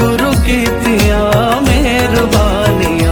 सतगुरु कीतियां मेहरबानियां।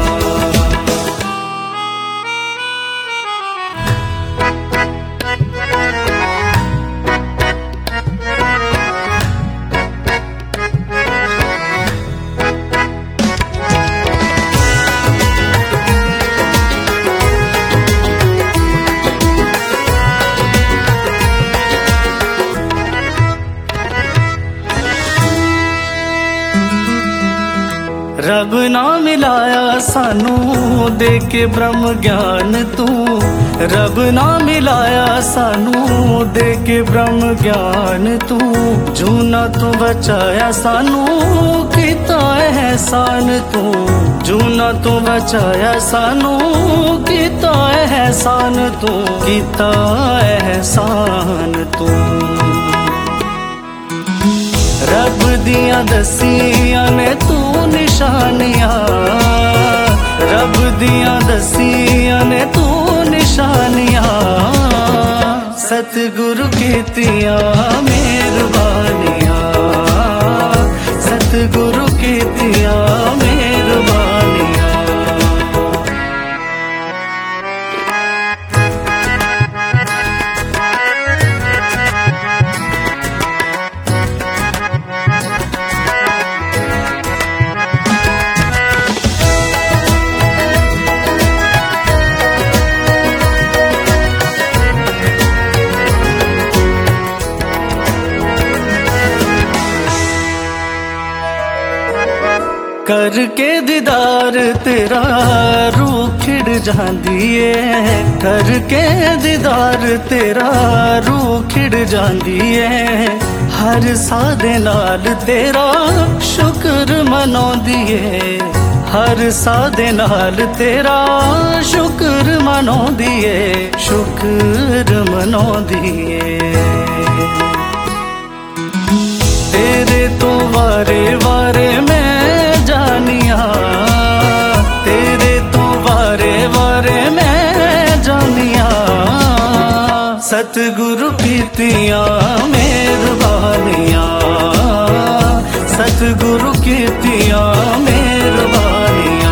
रब ना मिलाया सानू दे के ब्रह्म ज्ञान तू, रब ना मिलाया सानू दे के ब्रह्म ज्ञान तू। जूना तू बचाया सानू कीता एहसान तू, जूना तू बचाया सानू कीता एहसान तू, कीता एहसान तू। रब दियां दसियां ने तू निशानियां, रब दियां दसियां ने तू निशानियां। सतगुरु कीतियां मेहरबानियां, सतगुरु कीतियां मेहरबानियां। करके दीदार तेरा रूह खिड़ जांदी है, करके दीदार तेरा रूह खिड़ जांदी है। हर सादे नाल तेरा शुक्र मनाउंदी है, हर सादे नाल तेरा शुक्र मनाउंदी है, शुक्र मनाउंदी है। तेरे तो वारे वारे मैं जानिया, तेरे तो वारे वारे मैं जानिया। सतगुरु कीतियां मेहरबानियां, सतगुरु कीतियां मेहरबानियां।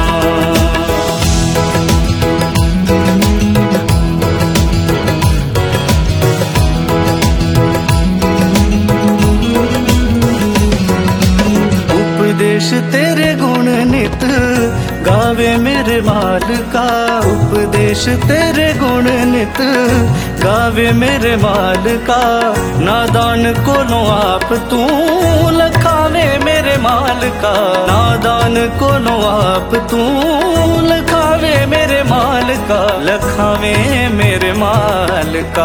उपदेश तेरे गुण नित गावे मेरे मालिका, उपदेश तेरे गुण नित गावे मेरे मालिका। नादान कोलों आप तू लखावे मेरे मालिका, नादान कोलों आप तू लखावे मेरे मालिका, लखावे मेरे मालिका।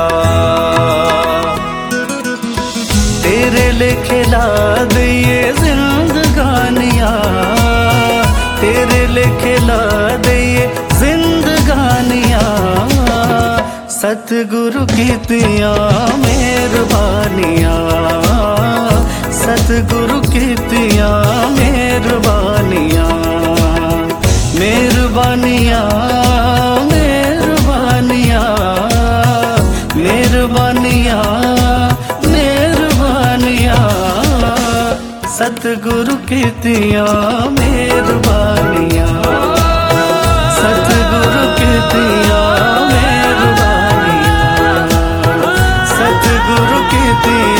तेरे लेखे ला दिए जिंदगानियां, तेरे लेखे ला दिए जिंदगानियां। सतगुरु कीतियां मेहरबानियां, सतगुरु कीतियां मेहरबानियां। मेहरबानियां मेहरबानियां मेहरबानियां मेहरबानियां। सतगुरु कीतियां मेहरबानियां, सतगुरु कीतियां मेहरबानियां, सतगुरु कीतियां।